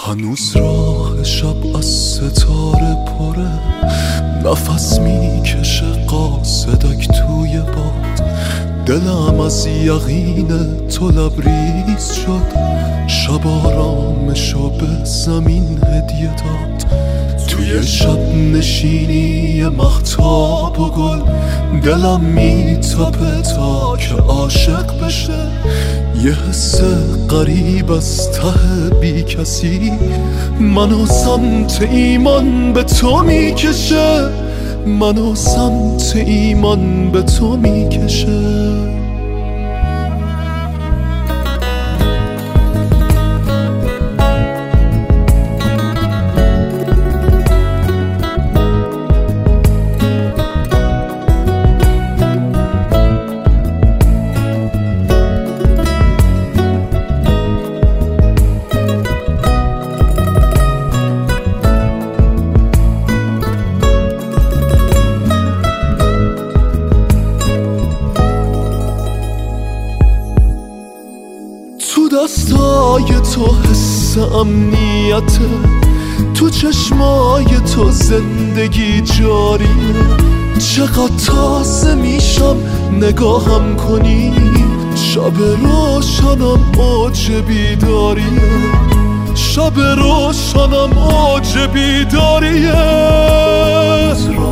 هنوز راه شب از ستاره پره، نفس میکشه قاصدک توی باد. دلم از یقین تو لبریز شد، شب آرامشو به زمین هدیه داد. توی شب نشینی مهتاب و گل، دلم میتپه تا که عاشق بشه. یه حس غریب از ته بی کسی منو سمت ایمان به تو میکشه، منو سمت ایمان به تو میکشه. تو دستای تو حس امنیته، تو چشمای تو زندگی جاریه. چقدر تازه میشم نگاهم کنی، شب روشنم اوج بیداریه، شب روشنم اوج بیداریه.